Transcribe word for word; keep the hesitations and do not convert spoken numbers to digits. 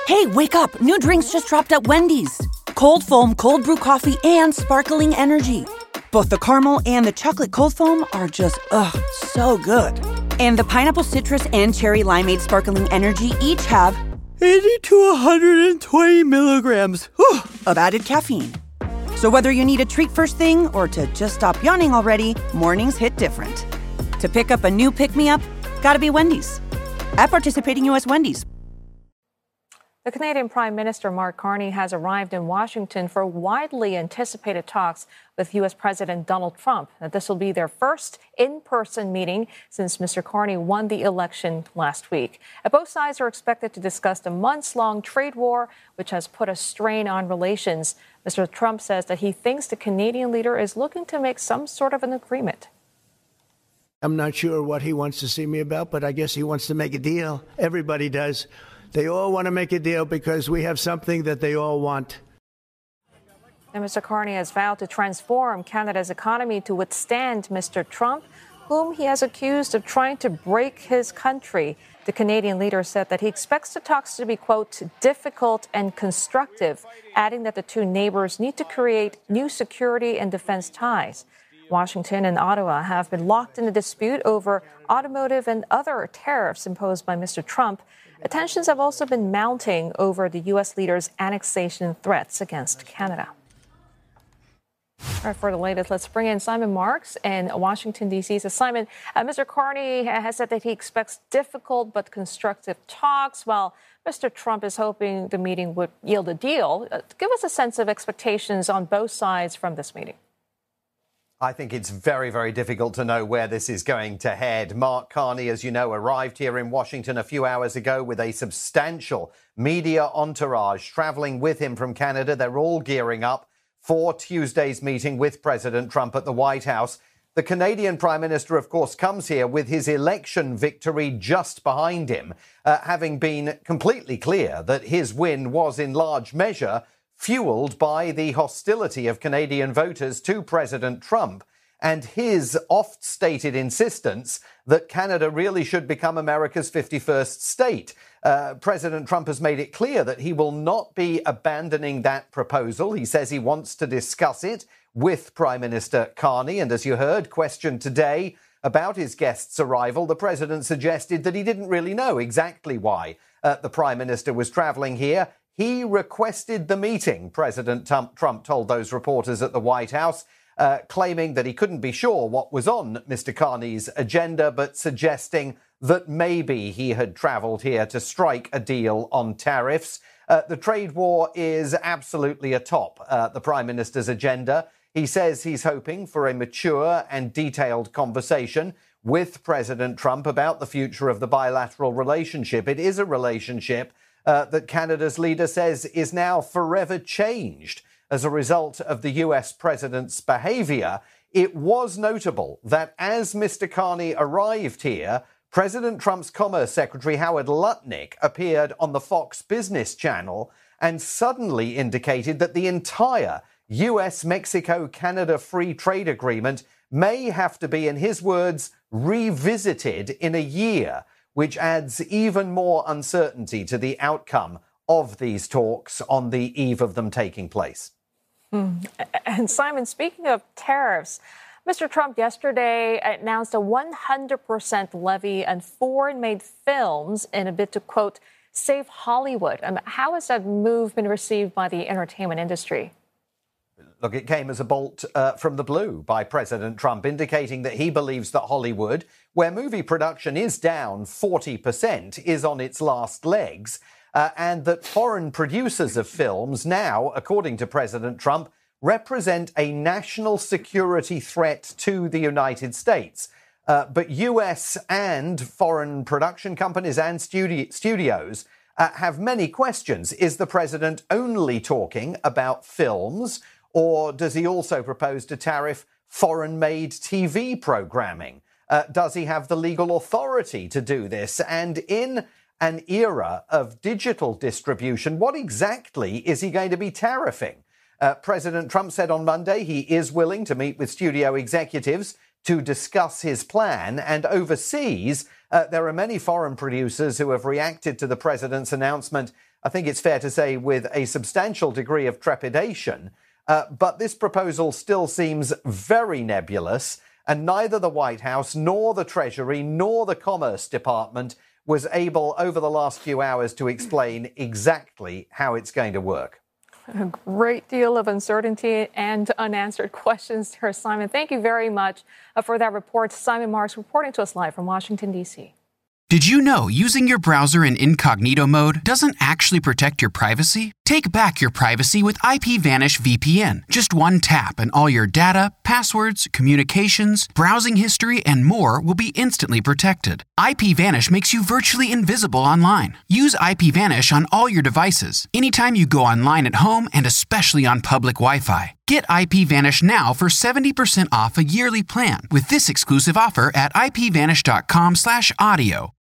Hey, wake up! New drinks just dropped at Wendy's. Cold foam, cold brew coffee, and sparkling energy. Both the caramel and the chocolate cold foam are just, ugh, so good. And the pineapple citrus and cherry limeade sparkling energy each have eighty to one hundred twenty milligrams whew, of added caffeine. So whether you need a treat first thing or to just stop yawning already, mornings hit different. To pick up a new pick-me-up, gotta be Wendy's. At participating U S Wendy's. The Canadian Prime Minister Mark Carney has arrived in Washington for widely anticipated talks with U S President Donald Trump. Now, this will be their first in-person meeting since Mister Carney won the election last week. And both sides are expected to discuss the months-long trade war, which has put a strain on relations. Mister Trump says that he thinks the Canadian leader is looking to make some sort of an agreement. I'm not sure what he wants to see me about, but I guess he wants to make a deal. Everybody does. They all want to make a deal because we have something that they all want. And Mister Carney has vowed to transform Canada's economy to withstand Mister Trump, whom he has accused of trying to break his country. The Canadian leader said that he expects the talks to be, quote, difficult and constructive, adding that the two neighbors need to create new security and defense ties. Washington and Ottawa have been locked in a dispute over automotive and other tariffs imposed by Mister Trump. Tensions have also been mounting over the U S leader's annexation threats against Canada. All right, for the latest, let's bring in Simon Marks in Washington, D C. So, Simon, uh, Mister Carney has said that he expects difficult but constructive talks, while Mister Trump is hoping the meeting would yield a deal. Uh, give us a sense of expectations on both sides from this meeting. I think it's very, very difficult to know where this is going to head. Mark Carney, as you know, arrived here in Washington a few hours ago with a substantial media entourage traveling with him from Canada. They're all gearing up for Tuesday's meeting with President Trump at the White House. The Canadian Prime Minister, of course, comes here with his election victory just behind him, uh, having been completely clear that his win was in large measure fueled by the hostility of Canadian voters to President Trump and his oft-stated insistence that Canada really should become America's fifty-first state. Uh, President Trump has made it clear that he will not be abandoning that proposal. He says he wants to discuss it with Prime Minister Carney. And as you heard, questioned today about his guest's arrival, the president suggested that he didn't really know exactly why uh, the Prime Minister was traveling here. He requested the meeting, President Trump told those reporters at the White House, uh, claiming that he couldn't be sure what was on Mister Carney's agenda, but suggesting that maybe he had traveled here to strike a deal on tariffs. Uh, the trade war is absolutely atop uh, the Prime Minister's agenda. He says he's hoping for a mature and detailed conversation with President Trump about the future of the bilateral relationship. It is a relationship Uh, that Canada's leader says is now forever changed as a result of the U S president's behavior. It was notable that as Mister Carney arrived here, President Trump's Commerce Secretary Howard Lutnick appeared on the Fox Business Channel and suddenly indicated that the entire U S Mexico Canada Free Trade Agreement may have to be, in his words, revisited in a year, which adds even more uncertainty to the outcome of these talks on the eve of them taking place. Hmm. And Simon, speaking of tariffs, Mister Trump yesterday announced a one hundred percent levy on foreign-made films in a bid to, quote, save Hollywood. Um, how has that move been received by the entertainment industry? Look, it came as a bolt uh, from the blue by President Trump, indicating that he believes that Hollywood, where movie production is down forty percent, is on its last legs, uh, and that foreign producers of films now, according to President Trump, represent a national security threat to the United States. Uh, but U S and foreign production companies and studi- studios uh, have many questions. Is the president only talking about films, or does he also propose to tariff foreign-made T V programming? Uh, does he have the legal authority to do this? And in an era of digital distribution, what exactly is he going to be tariffing? Uh, President Trump said on Monday he is willing to meet with studio executives to discuss his plan. And overseas, uh, there are many foreign producers who have reacted to the president's announcement I think it's fair to say, with a substantial degree of trepidation. Uh, but this proposal still seems very nebulous, and neither the White House nor the Treasury nor the Commerce Department was able over the last few hours to explain exactly how it's going to work. A great deal of uncertainty and unanswered questions there, Simon. Thank you very much for that report. Simon Marks reporting to us live from Washington, D C. Did you know using your browser in incognito mode doesn't actually protect your privacy? Take back your privacy with IPVanish V P N. Just one tap and all your data, passwords, communications, browsing history, and more will be instantly protected. IPVanish makes you virtually invisible online. Use IPVanish on all your devices, anytime you go online at home and especially on public Wi-Fi. Get IPVanish now for seventy percent off a yearly plan with this exclusive offer at ipvanish.com slash audio.